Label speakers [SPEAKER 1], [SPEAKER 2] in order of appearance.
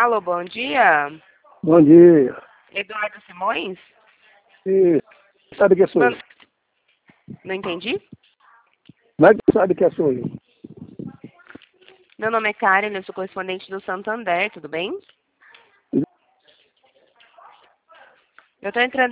[SPEAKER 1] Alô, bom dia.
[SPEAKER 2] Bom dia.
[SPEAKER 1] Eduardo Simões?
[SPEAKER 2] E sabe que sou eu?
[SPEAKER 1] Não entendi?
[SPEAKER 2] Como é que sabe que sou eu?
[SPEAKER 1] Meu nome é Karen, eu sou correspondente do Santander, tudo bem? Eu estou entrando